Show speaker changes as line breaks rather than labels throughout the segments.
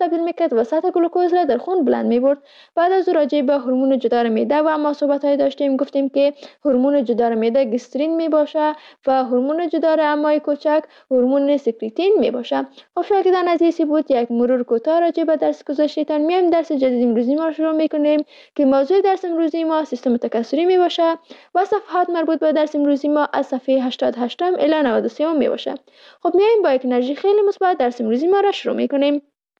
تبدیل میکرد و سطح گلوکوز را در خون بلند میبرد. بعد از راجع به هورمون جدار معده و ما صحبت‌های داشتیم، گفتیم که هورمون جدار معده گسترین میباشه و هورمون جدار امعای کوچک هورمون سکریتین میباشه. خب شاگردان عزیزی بود یک مرور کوتاه راجع به درس گذشته‌تان. میایم درس جدید امروزی ما رو شروع میکنیم که موضوع درس امروزی ما سیستم تکثری میباشه و صفحات مربوط به درس امروزی ما از صفحه 88 الی 93 میباشه. خب میایم با یک انرژی خیلی مثبت درس امروزی ما را شروع میکنیم.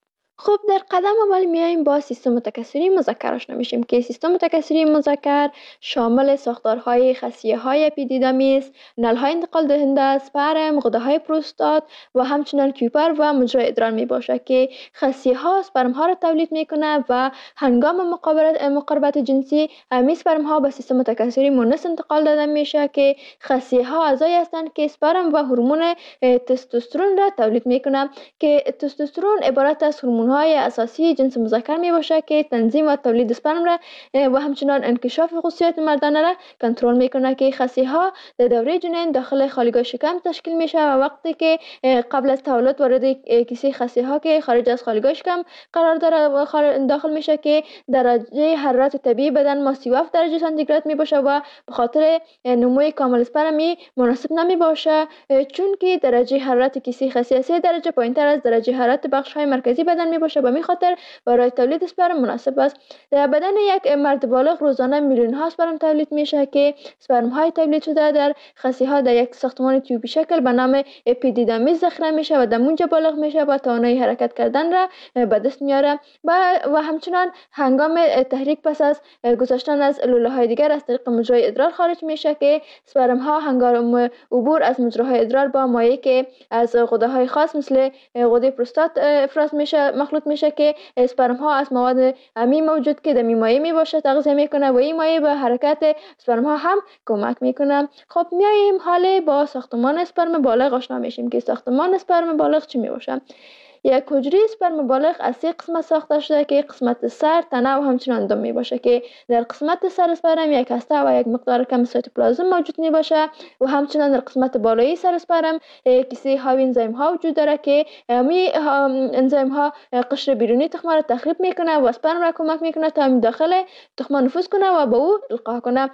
خب در قدم اول میایم با سیستم تکثری مذکر آشنا میشیم که سیستم تکثری مذکر شامل ساختارهای خصیه‌های اپیدیدامیس، نل‌های انتقال دهنده، اسپرم، غده‌های پروستات و همچنین کیوپر و مجرای ادرار می باشه که خصیه‌ها اسپرم ها را تولید میکنه و هنگام مقاربت جنسی همین اسپرم ها به سیستم تکثری مونس انتقال داده میشه که خصیه‌ها اعضایی هستند که اسپرم و هورمون تستوسترون را تولید میکنه که تستوسترون عبارت از هورمون‌های اساسی جنس مذکر می باشه که تنظیم و تولید اسپرم را و همچنین انکشاف خصوصیات مردانه را کنترل میکنه که خصیه‌ها در دوره جنین داخل خالیگاه شکم تشکیل میشه و وقتی که قبل از تولد وارد کیسه خصیه‌ها که خارج از خالیگاه شکم قرار داره داخل میشه که درجه حرارت طبیعی بدن ما 37 درجه سانتیگراد می باشه و به خاطر نموی کامل اسپرمی مناسب نمی باشه، چون که درجه حرارت کیسه خصیه 3 درجه پایینتر از درجه حرارت بخش‌های مرکزی بدن می باشه. به همین خاطر برای تولید اسپرم مناسب است. در بدن یک مرد بالغ روزانه میلیون ها اسپرم تولید میشه که اسپرم های تولید شده در خصیه ها در یک ساختمان تیوبی شکل به نام اپیدیدامیس ذخیره میشه و در اونجا بالغ میشه و توانایی حرکت کردن را به دست میاره و همچنان هنگام تحریک پس از گذشتن از لوله های دیگر از طریق مجرای ادرار خارج میشه که اسپرم ها هنگام عبور از مجراهای ادرار با مایع که از غده های خاص مثل غده پروستات افراز میشه مخلوط میشه که اسپرم ها از مواد امی موجود که در مایع می باشه تغذیه میکنه و این مایع به حرکت اسپرم ها هم کمک میکنه. خب میایم حالا با ساختمان اسپرم بالغ آشنا میشیم که ساختمان اسپرم بالغ چی می باشه. یک حجره اسپرم بالغ از 3 قسمت ساخته شده که قسمت سر، تنه و همچنین دم می باشه که در قسمت سر اسپرم یک هسته و یک مقدار کم سایتوپلازم موجود می باشه و همچنین در قسمت بالایی سر اسپرم کیسه حاوی انزیم ها وجود داره که می انزیم ها قشر بیرونی تخم را تخریب میکنه و اسپرم را کمک میکنه تا داخل تخم نفوذ کنه و به او القا کنه.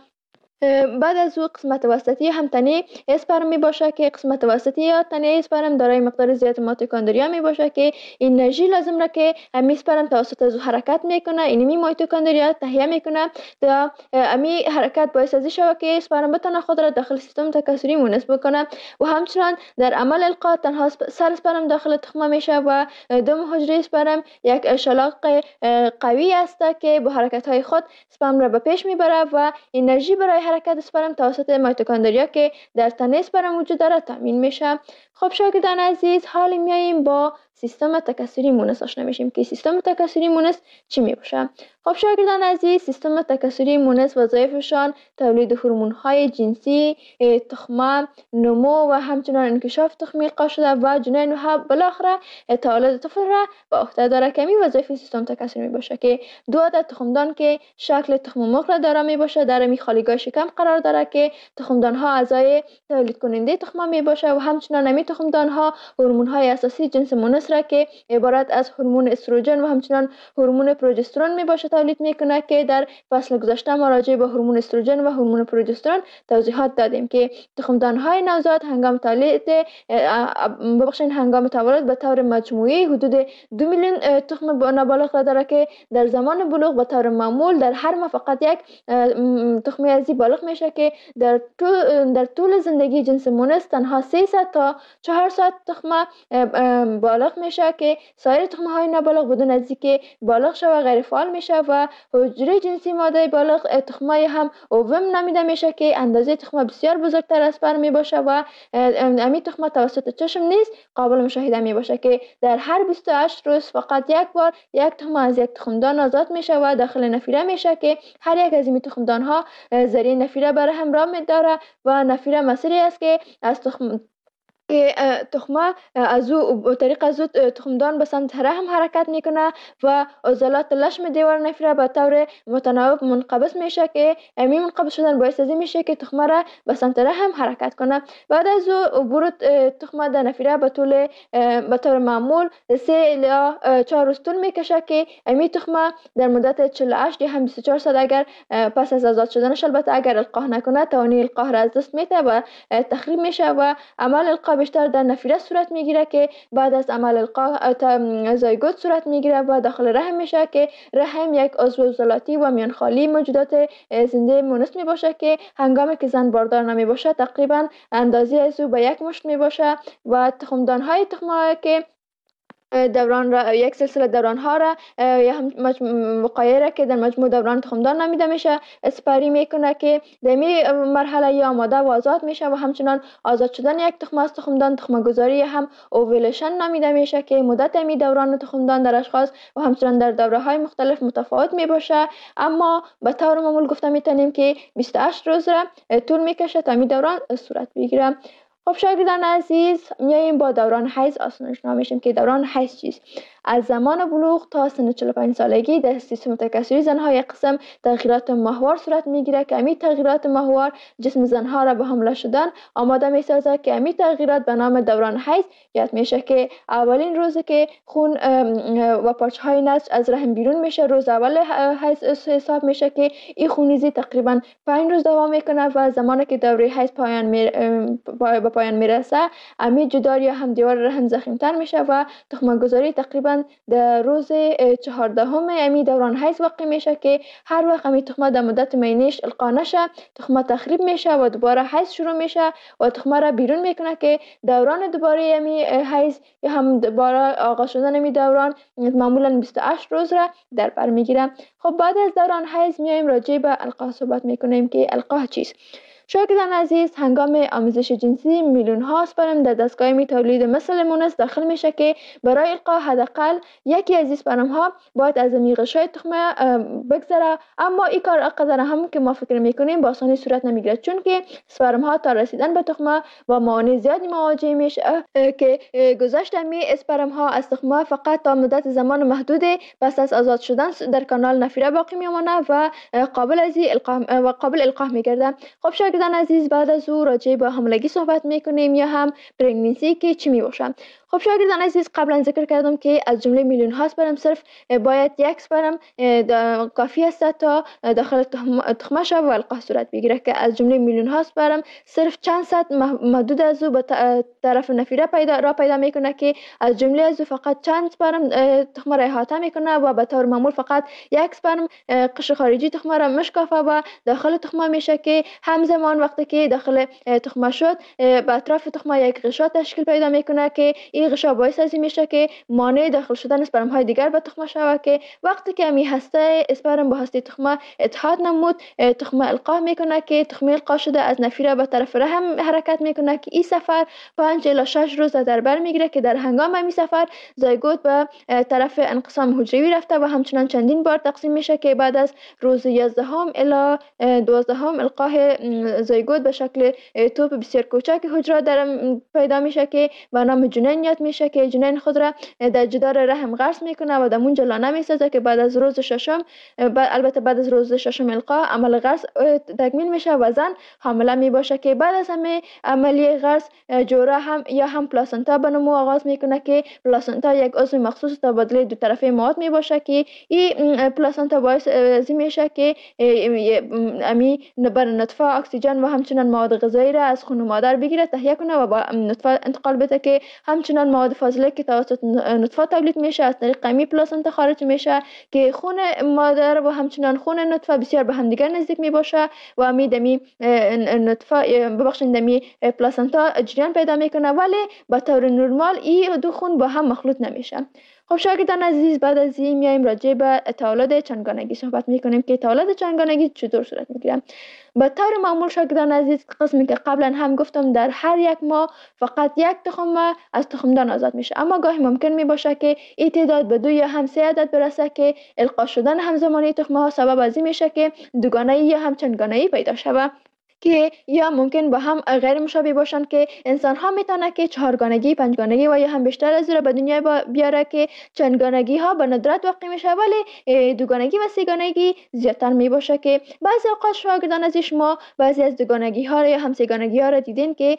بعد از او قسمت وسطی هم تنه اسپرم می باشه که قسمت وسطی یا تنه اسپرم دارای مقدار زیاد میتوکندریا می باشه که انرژی لازم را که امی اسپرم توسط از حرکت میکنه اینمی میتوکندریا تهیه میکنه تا امی حرکت باعث از شود که اسپرم بتونه خود را داخل سیستم تکثری مونس بکنه و همچنین در عمل القا تنها سر اسپرم داخل تخمه میشه و دم حجره اسپرم یک شلاق قوی است که با حرکت های خود اسپرم را به پیش میبره و انرژی برای حرکت اسپرم توسط میتوکندریا که در تنه اسپرم وجود داره تامین میشه. خب شاگردان عزیز، حالا میاییم با سیستم تکثری مونس آشنا میشیم که سیستم تکثری مونس چی میباشه. خب شاگردان عزیز، سیستم تکثری مونس وظایفشان تولید هورمون‌های جنسی، تخمه، نمو و همچنین انکشاف تخم القا شده و جنین و بالاخره تولد طفل را به عهده داره که این وظایف سیستم تکثری میباشه که 2 عدد تخمدان که شکل تخم مرغ را داره میباشه در می خالیگاه شکم قرار داره که تخمدان ها اعضای تولید کننده تخم میباشه و همچنین می تخمدان ها هورمون های اساسی جنس مونس را که عبارت از هورمون استروژن و همچنین هورمون پروژسترون میباشه تولید میکنه که در فصل گذشته ما راجع به هورمون استروژن و هورمون پروژسترون توضیحات دادیم که تخمدان های نوزاد هنگام تولد به طور مجموعی حدود 2 میلیون تخم نابالغ را داره که در زمان بلوغ به طور معمول در هر ماه فقط یک تخم ازی بالغ میشه که در طول زندگی جنس مونس تنها 300 تا 400 تخم بالغ میشه که سایر تخم های نابالغ بدون از اینکه بالغ شوه غیر فعال میشه و حجره جنسی ماده بالغ تخمای هم اووم نامیده میشه که اندازه تخم بسیار بزرگتر از پر می باشه و امی تخم توسط چشم نیز قابل مشاهده می باشه که در هر 28 روز فقط یک بار یک تخم از یک تخمدان آزاد میشه و داخل نفیره میشه که هر یک از این تخمدان ها ذریع نفیره برای همراه می داره و نفیره مسیری است که از که تخمه از او طریق از او تخمدان به سمت رحم حرکت میکنه و عضلات لشم دیوار نفره به طور متناوب منقبض میشه که همین منقبض شدن باعث ازی میشه که تخمه را به سمت رحم حرکت کنه. بعد از او عبور تخمه در نفره به طور معمول 3 الی 4 روز طول میکشه که همین تخمه در مدت 48 یا هم 24 ساعت اگر پس از آزاد شدنش، البته اگر القاح نکنه، توانی القاح را از دست میده و تخریب میشه و عمل القاح بیشتر در نفیره صورت میگیره که بعد از عمل القاح زایگوت صورت میگیره و داخل رحم میشه که رحم یک عضو عضلاتی و میانخالی موجودات زنده مونس می باشه که هنگامی که زن باردار نمی باشه تقریبا اندازه از او به 1 مشت می باشه و تخمدان های تخمه که دوران را یک سلسله دوران ها را یا هم وقایع را که در مجموع دوران تخمدان نامیده میشه اسپری میکنه که در می مرحله یا آماده و آزاد میشه و همچنان آزاد شدن یک تخمه از تخمدان تخمه گذاری هم اوویلیشن نامیده میشه که مدت می دوران تخمدان در اشخاص و همچنان در دوره های مختلف متفاوت می باشه، اما به طور معمول گفته میتونیم که 28 روز را طول میکشه تا می دوران صورت بگیره. خب شاگردان عزیز، میاییم با دوران حیض آشنا میشیم که دوران حیض چیست. از زمان بلوغ تا سن 45 سالگی در سیستم تکثری زنها یک قسم تغییرات ماهوار صورت میگیره که همین تغییرات ماهوار جسم زنها را به حمله شدن آماده میسازه که همین تغییرات به نام دوران حیض یاد میشه که اولین روزی که خون و پارچه های نسج از رحم بیرون میشه روز اول حیض حساب میشه که این خونریزی تقریبا 5 روز دوام میکنه و زمانی که دوره حیض به پایان میرسه همین جدار یا هم دیوار رحم ضخیم‌تر میشه و تخمه گذاری تقریبا در روز 14 امی دوران حیض واقع میشه که هر وقت امی تخمه در مدت مینیش القا نشه تخمه تخریب میشه و دوباره حیض شروع میشه و تخمه را بیرون میکنه که دوران دوباره امی حیض یا هم دوباره آغاز شدن امی دوران معمولا 28 روز را در بر میگیره. خب بعد از دوران حیض میایم راجع به القاح صحبت میکنیم که القاح چیست. شاگردان عزیز، هنگام آموزش جنسی میلیون ها اسپرم در دستگاه می تولید مثل مونس داخل میشه که برای القاح حداقل یکی از اسپرم ها باید از غشای تخمه بگذره، اما این کار قدر هم که ما فکر میکنیم با آسانی صورت نمیگیره، چون که اسپرم ها تا رسیدن به تخمه با موانع زیادی مواجه میشه که گذشت می اسپرم ها از تخمه فقط تا مدت زمان محدودی پس از آزاد شدن در کانال نفیره باقی میمونه و قابل القاح میگرده. خب شاگردان عزیز، بعد از او راجع به حاملگی صحبت میکنیم یا هم پرگننسی که چی میباشه. خب شاگردان عزیز، قبلا ذکر کردم که از جمله میلیون ها اسپرم صرف باید یک اسپرم کافی است تا داخل تخمه شود و القاح صورت بگیره که از جمله میلیون ها اسپرم صرف چند صد محدود از او به طرف نفیره پیدا میکنه که از جمله از او فقط چند اسپرم تخمه را احاطه میکنه و به طور معمول فقط یک اسپرم قشر خارجی تخمه را مشکافه و داخل تخمه میشه که همزمان وقتی که داخل تخمه شد به اطراف تخمه یک غشا تشکیل پیدا میکنه که این غشا باعث از این میشه که مانع داخل شدن اسپرم های دیگر به تخمه شود که وقتی که می هسته اسپرم با هسته تخمه اتحاد نمود تخمه القاح میکنه که تخمه القاح شده از نفیره به طرف رحم حرکت میکنه که این سفر 5 الی 6 روز در بر میگیره که در هنگام این سفر زایگوت به طرف انقسام حجروی رفته و همچنان چندین بار تقسیم میشه که بعد از روز 11 الی 12 القاح زایگوت به شکل توپ بسیار کوچک حجره در پیدا میشه که به نام جنین یاد میشه که جنین خود را در جدار رحم غرس میکنه و در اونجا لانه میسازه که بعد از روز ششم البته بعد از روز ششم القاح عمل غرس تکمیل میشه و زن حامله میباشه که بعد از همه عملیه غرس جوره هم پلاسنتا به نمو آغاز میکنه که پلاسنتا یک عضو مخصوص تبادله دو طرفه مواد میباشه که این پلاسنتا باعث میشه که امی بر نطفه اکسیژن و همچنان مواد غذایی را از خون مادر بگیره تهیه کنه و با نطفه انتقال بده که همچنان مواد فاضله که توسط نطفه تولید میشه از طریق امی پلاسنتا خارج میشه که خون مادر و همچنان خون نطفه بسیار به همدیگر نزدیک میباشه و امی دمی نطفه دمی پلاسنتا جریان پیدا میکنه، ولی به طور نرمال این دو خون با هم مخلوط نمیشه. خب شاگردان عزیز، بعد از این میایم راجع به تولد چندگانگی صحبت میکنیم که تولد چندگانگی چطور صورت میگیره. به طور معمول شاگردان عزیز، قسمی که قبلا هم گفتم در هر یک ماه فقط یک تخم از تخمدان آزاد میشه، اما گاهی ممکن میباشه که این تعداد به 2 یا هم 3 عدد برسه که القا شدن همزمانی تخمه ها سبب از این میشه که دوگانه‌ای یا هم چندگانه‌ای پیدا شود. که یا ممکن با هم غیر مشابه باشند که انسان ها میتونه که چهارگانگی، پنجگانگی و یا هم بیشتر از این به دنیا بیاره که چندگانگی ها به ندرت واقع میشه، ولی دوگانگی و سه‌گانگی زیادتر می باشه که بعضی اوقات شاگردان از شما بعضی از دوگانگی ها یا هم سه‌گانگی ها را دیدین که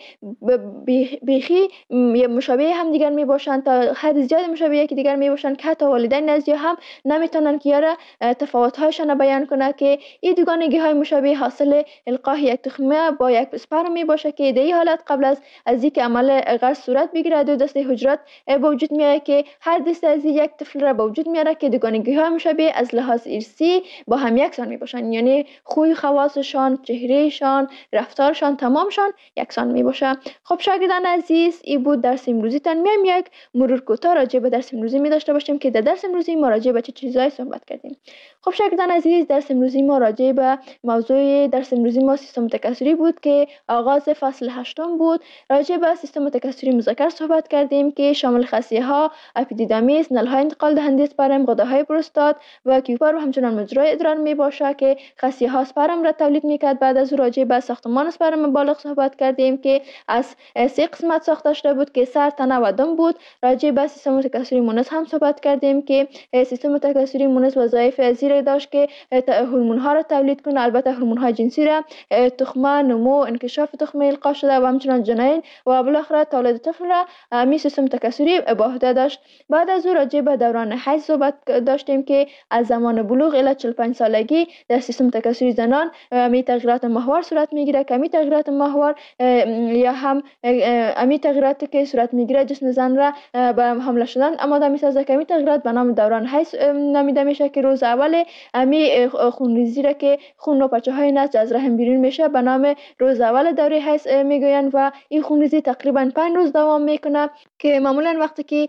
بیخی مشابه هم دیگر می باشند، تا حد زیاد مشابه یکی دیگر می باشند که حتی والدین نزدی هم نمیتونن که یاره تفاوت هایشان بیان کنه که این دوگانگی های مشابه حاصل القاح یک تخمه با یک اسپرم می باشه که در این حالت قبل از اینکه عمل غرس صورت بگیره دو دسته حجرات به وجود میاره که هر دسته از یک طفل را به وجود میاره که دوگانگی های مشابه از لحاظ ارثی با هم یکسان می باشن، یعنی خوی خواصشان، چهرهشان، رفتارشان تمامشان یکسان می باشه. خب شاگردان عزیز، این بود درس امروزی تان. میایم یک مرور کوتاه راجع به درس امروزی می داشته باشیم که در درس امروزی ما راجع به چه چیزایی صحبت کردیم. خب شاگردان عزیز، درس امروزی ما راجع به موضوع درس امروزی ما سیستم تکثری بود که آغاز فصل 8 بود. راجع به سیستم تکثری مذکر صحبت کردیم که شامل خصیه ها، اپیدیدامیس، نلهای انتقال دهنده اسپرم، غده‌های پروستات و کیوپر و همچنان مجرای ادرار می باشه که خصیه ها اسپرم را تولید میکرد. بعد از راجع به ساختمان اسپرم بالغ صحبت کردیم که از 3 قسمت ساخته شده بود که سر، تنه و دم بود. راجع به سیستم تکثری مونس هم صحبت کردیم که سیستم تکثری مونس وظایف زیر داشت که هورمون ها را تولید کنه، البته هورمون های جنسی را، تخمه، نمو، انکشاف تخمه القا شده و همچنان جنین و بالاخره تولد طفل را می سیستم تکثری به عهده داشت. بعد از او راجع به دوران حیض صحبت داشتیم که از زمان بلوغ الی 45 سالگی در سیستم تکثری زنان می تغییرات محور صورت میگیره که می تغییرات محور یا هم می تغییراتی که صورت میگیره جسم زن را به حمل شدن آماده میسازه که می تغییرات به نام دوران حیض نامیده میشه که روز اول می خونریزی را که خون و پچه های نسج از رحم بیرون میشه به نام روز اول دوره حیض میگویند و این خونریزی تقریبا 5 روز دوام میکنه که معمولا وقتی که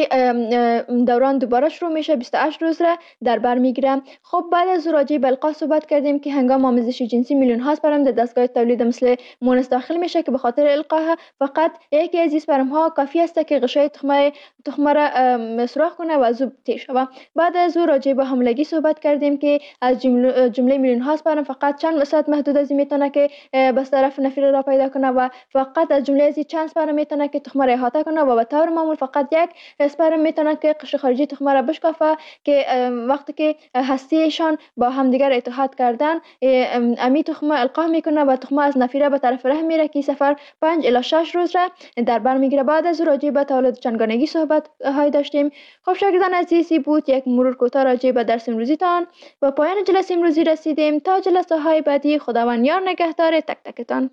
این دوران دوباره شروع میشه 28 روز را در بر میگیره. خب بعد از راجع به القاح صحبت کردیم که هنگام آمیزش جنسی میلیون ها اسپرم در دستگاه تولید مثل مونس داخل میشه که به خاطر القاح فقط یکی از اسپرم ها کافی است که غشای تخمه را سوراخ کنه و از او تیر شود. بعد از او راجع به حاملگی صحبت کردیم که از جمله میلیون ها اسپرم فقط چند درصد محدود از میتونه که بس طرف نفیر را پیدا کنه و فقط از جمله از چند اسپرم میتونه که تخمه را احاطه کنه و به طور معمول فقط یک اسپرم میتونه که قشر خارجی تخمه را بشکافه که وقتی که هستیشان با همدیگر اتحاد کردن امی تخمه القاح میکنه و تخمه از نفیره به طرف رحم میره که سفر 5 الی 6 روز را در بر میگیره. بعد از راجع به تولد چندگانگی صحبت های داشتیم. خب شاگردان عزیزی بود یک مرور کوتاه راجع به درس امروزی تان. با پایان جلسه امروزی رسیدیم. تا جلسه های بعدی خداوند یار نگهدار تک تکتان.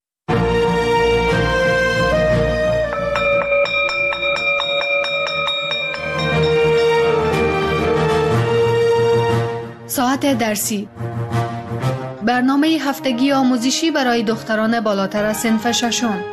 ساعت درسی، برنامه هفتگی آموزشی برای دختران بالاتر از صنف ششم.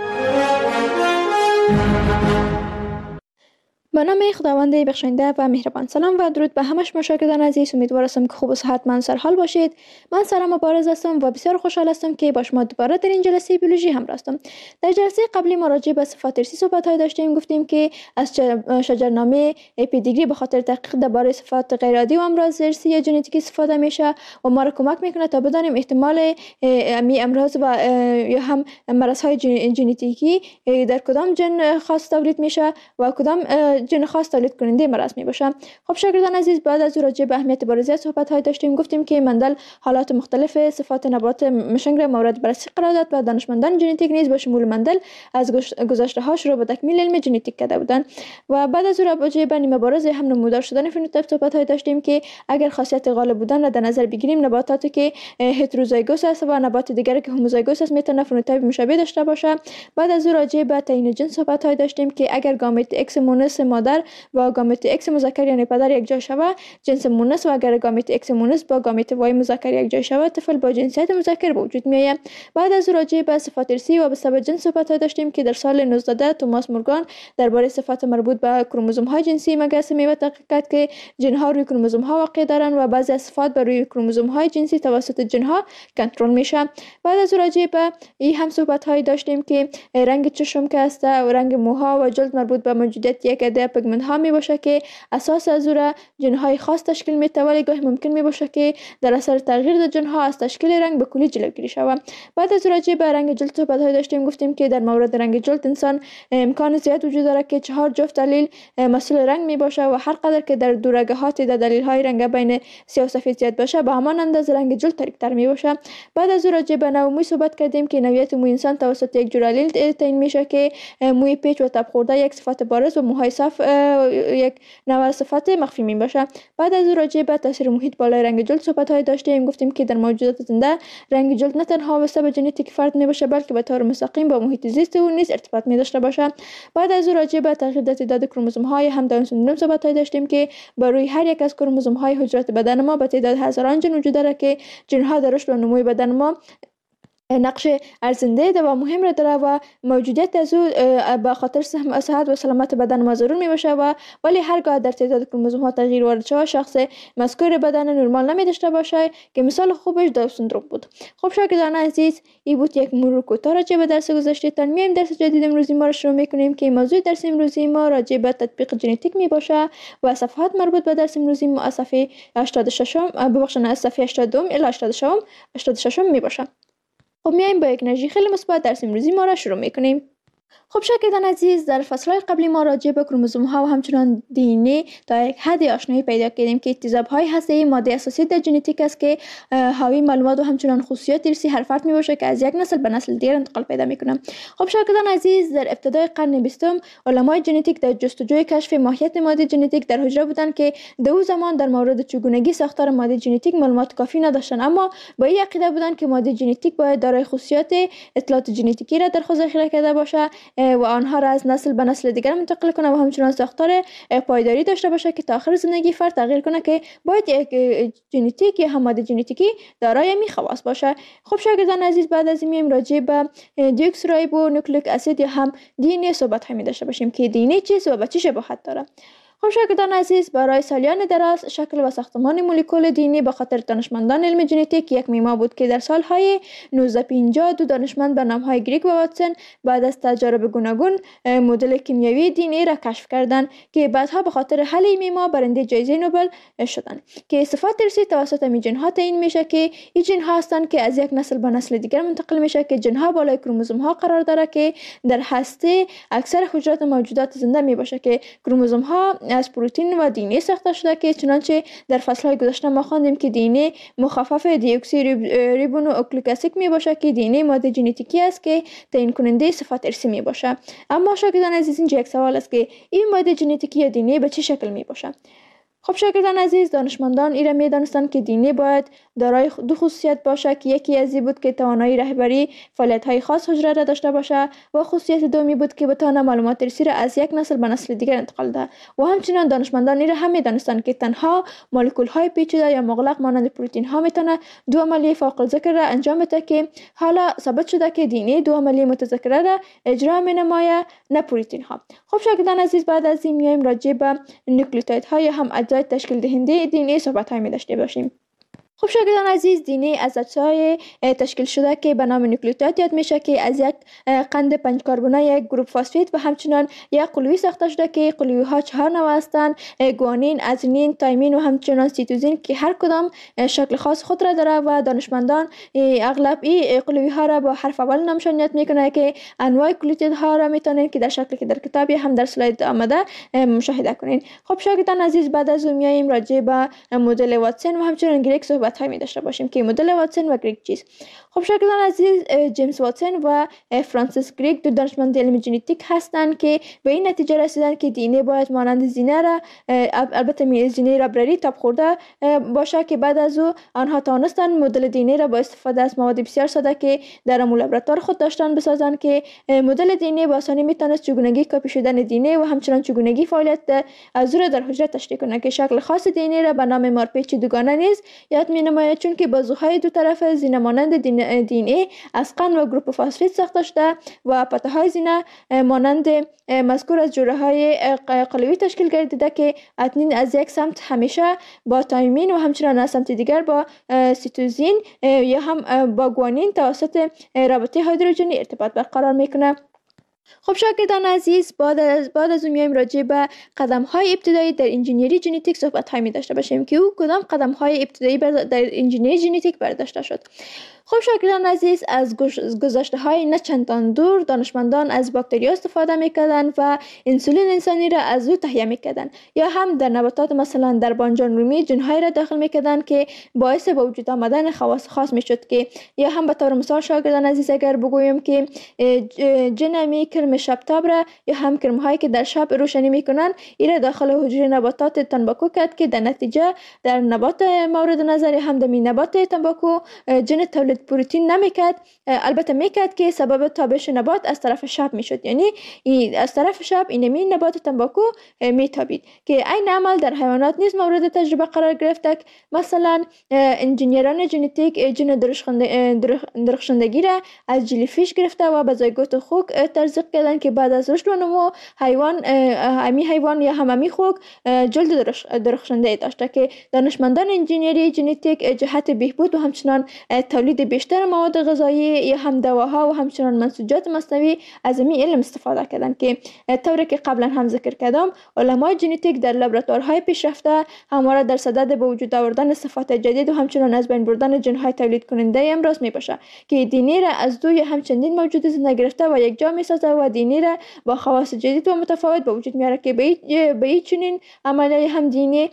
به نام خداوند بخشنده و مهربان. سلام و درود به همه شما شاگردان عزیز. امیدوار هستم که خوب و صحتمند سرحال باشید. من سارا مبارز هستم و بسیار خوشحال هستم که با شما دوباره در این جلسه بیولوژی همراه هستم. در جلسه قبلی ما راجع به صفات ارثی صحبت داشتیم. گفتیم که از شجرنامه پیدیگری به خاطر تحقیق درباره صفات غیر عادی و امراض ارثی یا ژنتیکی استفاده میشه و ما را کمک میکنه تا بدانیم احتمال می امراض و یا هم مرض‌های ژنتیکی در کدام ژن خاص تولید میشه و کدام ژن خاص تولید کننده مرض می باشه. خب شاگردان عزیز، بعد از راجع به اهمیت بارزیت صحبت های داشتیم. گفتیم که مندل حالات مختلف صفات نبات مشنگ را مورد بررسی قرار داد و دانشمندان ژنتیک نیز با شمول مندل از گذشته ها شروع به تکمیل علم ژنتیک کرده بودند. و بعد از راجع به نیمه بارز هم نمودار شدن فنوتیپ صحبت های داشتیم که اگر خاصیت غالب بودن را در نظر بگیریم، نباتاتی که هتروزایگوس است و نبات دیگری که هوموزایگوس است میتونه فنوتیپ مشابه داشته باشه. بعد از راجع به تعیین جنس صحبت های داشتیم که اگر گامت ایکس مونس مادر و گامت ایکس مذکر یعنی پدر یک جای شود جنس مونس و اگر گامت ایکس مونس با گامت وای مذکر یک جای شود طفل با جنسیت مذکر به وجود میآید. بعد از راجع به صفات ارثی و به جنس صحبت داشتیم که در سال 19 توماس مورگان درباره صفات مربوط به کروموزوم های جنسی مگسمی و تحقیق کرد که جن ها روی کروموزوم ها واقع دارند و بعضی از صفات بر روی کروموزوم های جنسی توسط جن ها کنترل میشه. بعد از راجع به این هم صحبت های داشتیم که رنگ چشم که است و رنگ موها و جلد مربوط به موجودیت یک پیگمنت ها می باشه که اساس از او را جن های خاص تشکیل میده، ولی گاهی ممکن می باشه که در اثر تغییر در جن ها از تشکیل رنگ به کلی جلوگیری شود. بعد از راجع به رنگ جلد صحبت های داشتیم، گفتیم که در مورد رنگ جلد انسان امکان زیاد وجود داره که 4 جفت دلیل مسئول رنگ می باشه و هر قدر که در دورگهات در دلیل های رنگ بین سیاه و سفید زیاد باشه به همان اندازه رنگ جلد تاریک‌تر می باشه. بعد از راجع به نوع موی صحبت کردیم که نوعیت موی انسان توسط یک جور دلیل تعیین میشه که موی پیچ و تب خورده یک صفت بارز و موهای صاف یک نوع صفت مخفی می باشه. بعد از راجع به تاثیر محیط بالای رنگ جلد صحبت های داشتیم، گفتیم که در موجودات زنده رنگ جلد نه تنها وابسته به ژنتیک فرد می باشه بلکه به طور مستقیم با محیط زیست او نیز ارتباط می داشته باشه. بعد از راجع به تغییر در تعداد کروموزوم های هم داون سندروم صحبت های داشتیم که بر روی هر یک از کروموزوم های حجرات بدن ما به تعداد هزاران ژن وجود داره که ژن ها در رشد و نمو بدن ما نقش ارزنده و مهم را داره و موجودیت از او به خاطر صحت و سلامت بدن ما ضرور می باشه و ولی هرگاه در تعداد کروموزوم ها تغییر وارد شود شخص مذکور بدن نرمال نمی داشته باشه که مثال خوبش داون سندروم بود. خب شاگردان عزیز، این بود یک مرور کوتاه راجع به درس گذشته تان. میایم درس جدید امروزی ما را شروع میکنیم که موضوع درس امروزی ما راجع به تطبیق ژنتیک می باشه و صفحات مربوط به درس امروزی ما صفحه 86 ببخشید صفحه 82 الی 86 می باشه. خب میایم با یک انرژی خیلی مثبت درس امروزی ما را شروع میکنیم. خب شاگردان عزیز، در فصلهای قبلی ما راجع به کروموزوم ها و همچنان دی تا یک حد آشنایی پیدا کردیم که اتصاب های هسته‌ای ماده اساسی در ژنتیک است که حاوی معلومات و همچنان خصوصیات ارثی هر فرد می باشه که از یک نسل به نسل دیگر انتقال پیدا میکنه. خب شاگردان عزیز، در ابتدای قرن 20 علمای ژنتیک در جستجوی کشف ماهیت ماده ژنتیک در حجره بودند که در اون زمان در مورد چگونگی ساختار ماده ژنتیک معلومات کافی نداشتند، اما با این عقیده بودند که ماده ژنتیک باید دارای خصوصیات اطلاعات ژنتیکی را در خود ذخیره کرده باشه و آنها را از نسل به نسل دیگر منتقل کنه و همچنان ساختار پایداری داشته باشه که تا آخر زندگی فرد تغییر کنه که باید یک ژنتیک یا هم ماده ژنتیکی دارای می خواص باشه. خب شاگردان عزیز، بعد از این میایم راجع به دیوکسیرایبو نوکلیک اسید یا هم دی ان ای صحبت همی داشته باشیم که دی ان ای چیست و به چه شباهت داره. خب شاگردان عزیز، برای سالیان دراز شکل و ساختمان مولکول دی ان ای به خاطر دانشمندان علم ژنتیک یک معما بود که در سالهای 1950 دو دانشمند به نامهای گریگ و واتسون بعد از تجارب گوناگون مدل کیمیایی دی ان ای را کشف کردند که بعدها به خاطر حل این معما برنده جایزه نوبل شدند که صفات ارثی توسط می ژن ها تعیین میشه که این ژن ها هستند که از یک نسل به نسل دیگر منتقل میشه که ژن ها بالای کروموزوم ها قرار داره که در هسته اکثر حجرات موجودات زنده می باشه که کروموزوم ها از پروتئین و دی ان ای ساخته شده که چنانچه در فصل‌های گذشته ما خواندیم که دی ان ای مخفف دیوکسی ریبونوکلیک اسید می باشه که دی ان ای ماده ژنتیکی است که تعیین کننده صفات ارثی می باشه. اما شاگردان عزیز، اینجا یک سوال است که این ماده ژنتیکی یا دی ان ای به چه شکل می باشه؟ خب شاگردان عزیز، دانشمندان این را می دانستند که دی ان ای باید دارای دو خصوصیت باشه که یکی از این بود که توانایی رهبری فعالیت‌های خاص حجره را داشته باشه و خصوصیت دومی بود که بتونه معلومات ارثی را از یک نسل به نسل دیگر انتقال ده. و همچنین دانشمندان این را هم می دانستند که تنها مولکول‌های پیچیده یا مغلق مانند پروتئین‌ها میتونه دو عملیه فوق الذکر را انجام بده که حالا ثابت شده که دی ان ای دو عملیه متذکره را اجرا می‌نماید، نه پروتئین‌ها. خب شاگردان عزیز، بعد از این میایم راجع به نوکلیوتیدهای هم اجزای تشکیل دهنده دی ان ای صحبت‌های می داشته باشیم. خب شاگردان عزیز، دی ان ای از اجزای تشکیل شده که به نام نوکلیوتید یاد میشه که از یک قند 5 کربونه یک گروپ فسفید و همچنان یک قلوی ساخته شده که قلوی ها 4 نوع هستند: گوانین، ازونین، تایمین و همچنان سیتوزین که هر کدام شکل خاص خود را داره و دانشمندان اغلب این قلوی ها را با حرف اول نامشون یاد میکنه که انواع نوکلیوتید ها را میتونین که در شکلی که در کتابی هم در اسلاید آمده مشاهده کنین. خب شاگردان عزیز، بعد از اون میایم راجع به مدل واتسون و همچنان گریگ صحبت های می داشته باشیم که مدل واتسون و گریگ چیست. خب شاگردان عزیز، جیمز واتسون و فرانسیس گریگ دو دانشمند علم ژنتیک هستند که به این نتیجه رسیدند که دی ان ای باید مانند زینه را البته زینه ربرری تاب خورده باشه که بعد از او آنها توانستند مدل دی ان ای را با استفاده از مواد بسیار ساده که در لابراتوار خود داشتند بسازند که مدل دی ان ای با آسانی میتونست چگونگی کپی شدن دی ان ای و همچنان چگونگی فعالیت از او را در حجره تشریح کنه که شکل خاص دی ان ای را به نام مارپیچ دوگانه نیز یاد می‌نماید، چون که بازوهای دو طرف زینه مانند دی ان ای از قند و گروپ فسفید ساخته شده و پته های زینه مانند مذکور از جوره های قلوی تشکیل گردیده که اتنین از یک سمت همیشه با تایمین و همچنان از سمت دیگر با سیتوزین یا هم با گوانین توسط رابطه هیدروژنی ارتباط برقرار میکنه. خب شاگردان عزیز، بعد از میایم راجع به قدم های ابتدایی در انجینیری ژنتیک صحبت های می داشته باشیم که او کدام قدم های ابتدایی در انجینیری ژنتیک برداشته شد. خب شاگردان عزیز، از گذشته های نه چندان دور دانشمندان از باکتریا استفاده میکردند و انسولین انسانی را از او تهیه میکردند، یا هم در نباتات مثلا در بانجان رومی جنهای را داخل میکردند که باعث به وجود آمدن خواص خاص میشد، که یا هم به طور مثال شاگردان عزیز اگر بگویم که جن کرم شبتاب را یا هم کرم هایی که در شب روشنی میکنند این را داخل حجره نباتات تنباکو کرد که در نتیجه در نبات مورد نظر هم دمی نبات تنباکو جن تولید پروتئین نمیکرد، البته میکرد که سبب تابش نبات از طرف شب میشد، یعنی از طرف شب اینمی نبات تنباکو میتابید که این عمل در حیوانات نیز مورد تجربه قرار گرفته. مثلا انجینیران ژنتیک جن درخشندگی را از جلیفیش گرفته و به زایگوت خوک تزریق کردند که بعد از رشد و نمو حیوان یا هممی خوک جلد درخشنده داشته، که دانشمندان انجینیری ژنتیک جهت بهبود و همچنان تولید بیشتر مواد غذایی یا هم دواها و همچنان منسوجات مصنوعی از این علم استفاده کردند، که طوری که قبلا هم ذکر کردم علمای ژنتیک در لابراتوارهای پیشرفته همواره در صدد به وجود آوردن صفات جدید و همچنان از بین بردن ژن‌های تولید کننده امروز میباشه که دی را از دو یا هم چندین موجود زنده گرفته و یک جا میسازه و دی را با خواص جدید و متفاوت به وجود میاره، که به این چنین عملیه هم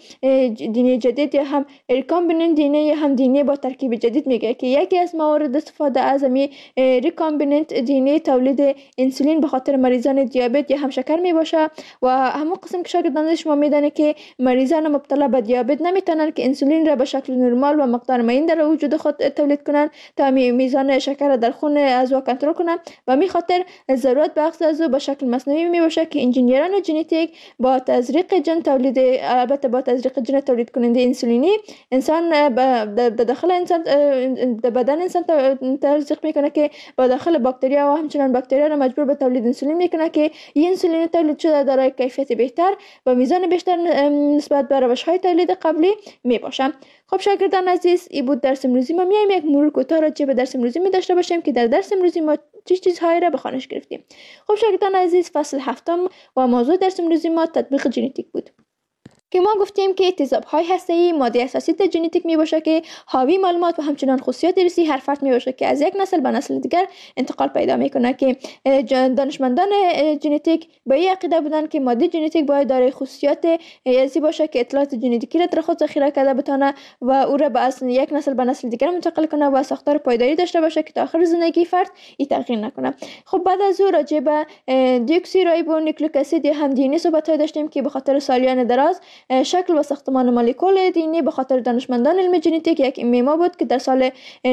دی جدید یا هم ریکامبیننت دی یا هم دی با ترکیب جدید میگه، که یکی از موارد استفاده از ریکامبیننت دی تولید انسولین به خاطر مریضان دیابت یا هم شکر می باشه و همون قسم که شاگردان شما میدانه که مریضان مبتلا به دیابت نمیتونن که انسولین را به شکل نرمال و مقدار معین در وجود خود تولید کنن تا میزان شکر در خون از او کنترل کنن و می خاطر ضرورت به اخذ از او به شکل مصنوعی می باشه که انجینیران ژنتیک با تزریق ژن تولید البته با تزریق ژن تولید کننده انسولینی انسان در داخل انسان در بدن انسان تزریق میکنه که با داخل باکتریا و همچنان باکتریا را مجبور به تولید انسولین میکنه که این انسولین تولید شده دارای کیفیت بهتر و میزان بیشتر نسبت به روش‌های تولید قبلی می باشه. خب شاگردان عزیز، این بود درس امروزی ما. میایم یک مرور کوتاه راجع به درس امروزی می داشته باشیم که در درس امروزی ما چه چیزهایی را به خوانش گرفتیم. خب شاگردان عزیز، فصل هفتم و موضوع درس امروزی ما تطبیق ژنتیک بود که ما گفتیم که تیزاب‌های هسته‌ای ماده اساسی در ژنتیک می باشه که حاوی معلومات و همچنان خصوصیات ارثی هر فرد می باشه که از یک نسل به نسل دیگر انتقال پیدا میکنه، که دانشمندان ژنتیک به این عقیده بودن که ماده ژنتیک باید دارای خصوصیات ارثی باشه که اطلاعات ژنتیکی را در خود ذخیره کرده بتونه و او را به یک نسل به نسل دیگر منتقل کنه و ساختار پایداری داشته باشه که تا آخر زندگی فرد این تغییر نکنه. خب بعد از او راجع به دیوکسیریبونوکلیک اسید یا هم دی صحبت داشتیم که به خاطر سالیان دراز شکل و ساختمان مولکول دی به خاطر دانشمندان علم ژنتیک یک معما بود که در سال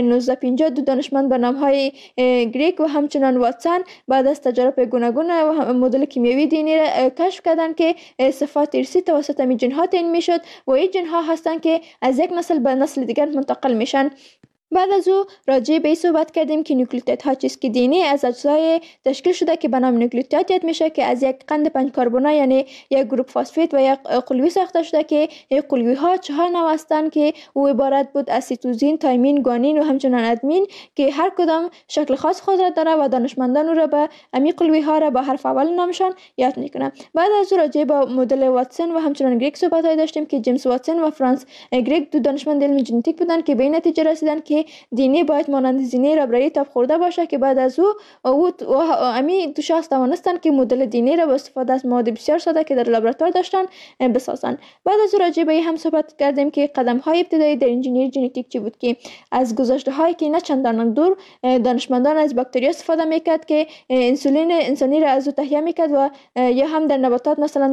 1952 دانشمند به نام‌های گریک و همچنان واتسون بعد از تجارب گوناگون و مدل کیمیایی دی را کشف کردند که صفات ارثی توسط می ژن‌ها تعیین میشد و این ژن‌ها هستند که از یک نسل به نسل دیگر منتقل میشن. بعد از او راجع به صحبت کردیم که نوکلیوتیدها چیست، که دی از اجزای تشکیل شده که به نام نوکلیوتید یاد میشه که از یک قند 5 کربنی یعنی یک گروپ فسفید و یک قلوی ساخته شده که این قلوی ها 4 نوع هستند که او عبارت بود از سیتوزین، تایمین، گوانین و همچنان ادمین که هر کدام شکل خاص خود را داره و دانشمندان او را به امی قلوی ها را با حرف اول نامشان یاد میکنن. بعد از او راجع به مدل واتسون و همچنان گریک صحبت داشتیم که جیمز واتسون و فرانس گریک دو دانشمند علم ژنتیک بودند که به این نتیجه رسیدن که دی باید مانند زینه ربرایی تاب خورده باشه که بعد از او امی دو شخص توانستند که مدل دی را با استفاده از مواد بسیار ساده که در لابراتوار داشتن بسازن. بعد از راجع به هم صحبت کردیم که قدم های ابتدایی در انجینیری ژنتیک چی بود، که از گذشته هایی که نه چندان دور دانشمندان از باکتریا استفاده میکرد که انسولین انسانی را از او تهیه میکرد و یا هم در نباتات مثلا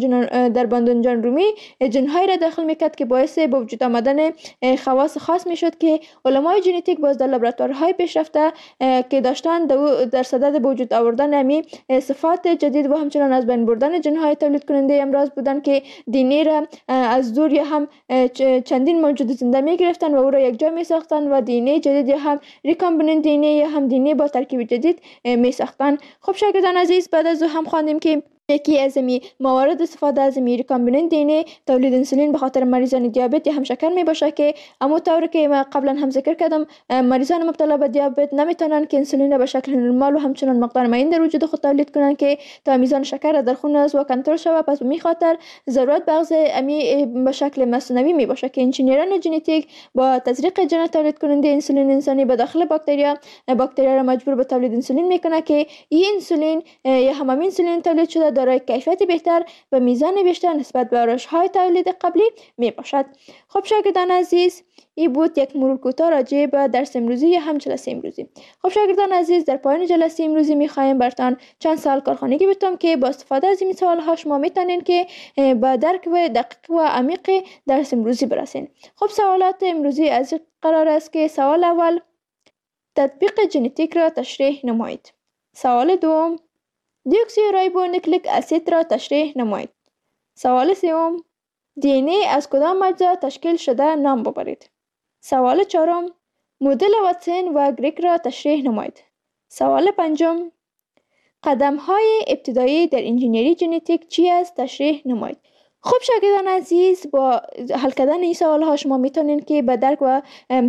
در بانجان رومی ژن‌های را داخل میکرد که باعث به وجود آمدن خواص خاص میشد که علمای ژنتیک باز در لابراتوارهای پیشرفته که داشتن در صدد به وجود آوردن امی صفات جدید و همچنان از بین بردن ژن‌های تولید کننده امراض بودن که دی را از دور یا هم چندین موجود زنده می گرفتن و او را یک جا می ساختن و دی جدید یا هم ریکامبیننت دی یا هم دی با ترکیب جدید می ساختن. خب شاگردان عزیز، بعد از او هم خواندیم که یکی از موارد استفاده از ریکامبیننت دی ان ای تولید انسولین به خاطر مریضان دیابت یا هم شکر می باشه که اما طوری که ما قبلا هم ذکر کردم مریضان مبتلا به دیابت نمیتونن که انسولین را به شکل نرمال و همچنان مقدار معین در وجود خود تولید کنن که تا میزان شکر در خون از و کنترل شود. پس به خاطر ضرورت بغض امی به شکل مصنوعی می باشه که انجینیران ژنتیک با تزریق ژن تولید کننده انسولین انسانی به داخل باکتریا را مجبور به تولید انسولین میکنه که این انسولین یا همین انسولین تولید شده دارای کیفیت بهتر و میزان بیشتر نسبت به روش‌های تولید قبلی می باشد. خب شاگردان عزیز، این بود یک مرور کوتاه راجع به درس امروزی یا هم جلسه امروزی. خب شاگردان عزیز، در پایان جلسه امروزی می‌خوایم براتون چند سوال کارخانگی بدم که با استفاده از این سوال‌ها شما میتونین که با درک و دقیق و عمیق درس امروزی برسین. خب سوالات امروزی از قرار است که سوال اول، تطبیق ژنتیک را تشریح نمایید. سوال دوم، دیوکسیریبونوکلیک اسید را تشریح نمایید. سوال سوم، دی ان ای از کدام اجزا تشکیل شده نام ببرید. سوال چهارم، مدل واتسون و گریگ را تشریح نمایید. سوال پنجم، قدم‌های ابتدایی در انجینری ژنتیک چی است تشریح نمایید. خب شاگردان عزیز، با حل کردن این سوال‌ها شما میتونین که به درک و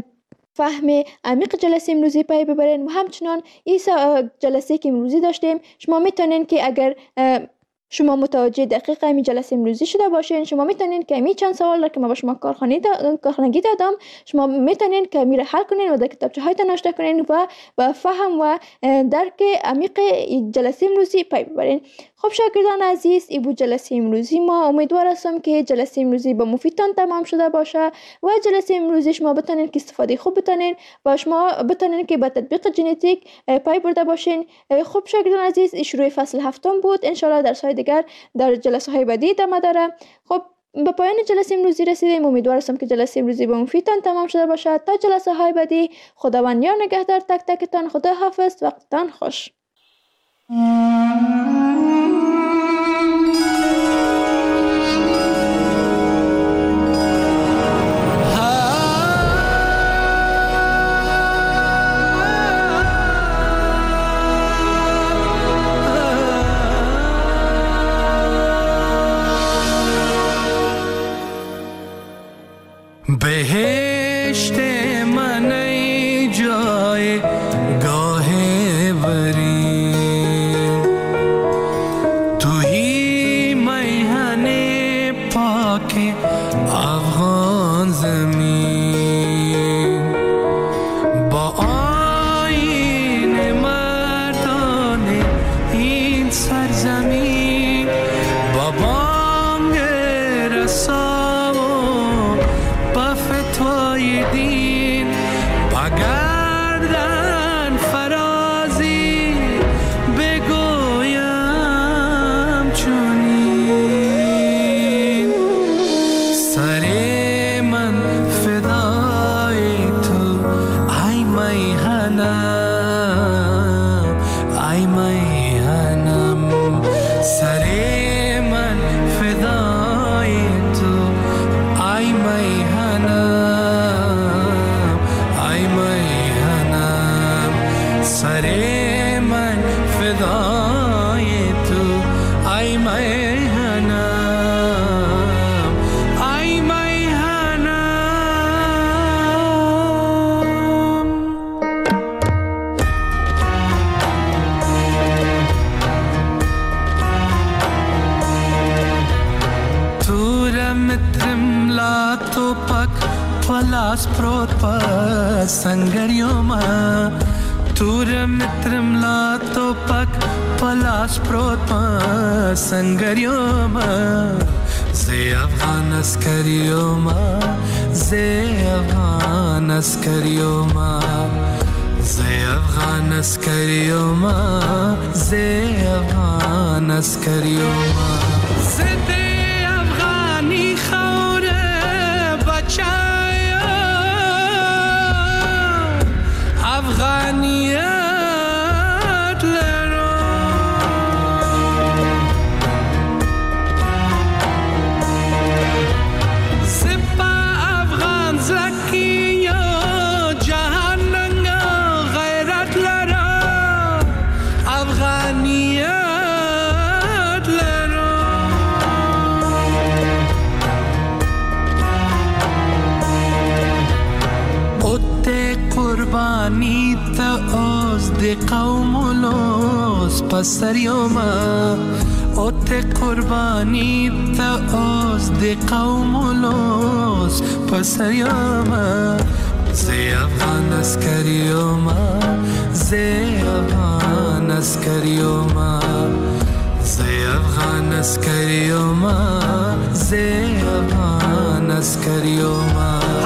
فهم عمیق جلسه امروزی پی ببرین و همچنان این جلسه که امروزی داشتیم شما میتونین که اگر شما متوجه دقیق این جلسه امروزی شده باشین، شما میتونین که می چند سوال را که ما به شما کارخانگی دادم شما میتونین که میره حل کنین و در کتابچه هایتان نوشته کنین و به فهم و درک عمیق جلسه امروزی پی ببرین. خب شاگردان عزیز، این بود جلسه امروزی ما. امیدوار هستم که جلسه امروزی با مفیدتان تمام شده باشه و جلسه امروزی شما بتونین که استفاده خوب بتونین و شما بتونین که با تطبیق ژنتیک پی برده باشین. خب شاگردان عزیز، شروع فصل هفتم بود. ان شاء الله درس‌های دیگر در جلسه های بعدی ادامه داره. خب به پایان جلسه امروزی رسیدیم. امیدوار هستم که جلسه امروزی با مفیدتان تمام شده باشه. تا جلسه های بعدی، خداوند یار نگهدار تک تکتان. خدا حافظ. وقتتان خوش.
بهشت من ای جای گاه بری، توی میهن پاک افغان زمین، با آیین مردان این سرزمین، با بانگ رسا دین بگردن فرازی بگویم چونین، سر من فدای تو ای میهنم، ای میهنم، سر من فدای تو ای میهنم، سر من فدای تو ای میهنم، ای میهنم. تورم ترملا تو پک پلاس پروت پس سنگریوما، تورم ترملا تو پک پلاس پروت پس سنگریوما، زی افغان اسکریوما، زی افغان اسکریوما، زی افغان اسکریوما، زی افغان اسکریوما، زی افغانی خوره بچایا افغانیت لرو، سپا افغان زکی جهان ننگا غیرت لرو، افغانیت لرو. قربانی تا از دی قوم لوس پسریوما او ته قربانی تا از دی قوم لوس پسریوما زی افغان اسکریوما زی افغان اسکریوما زی افغان اسکریوما زی افغان اسکریوما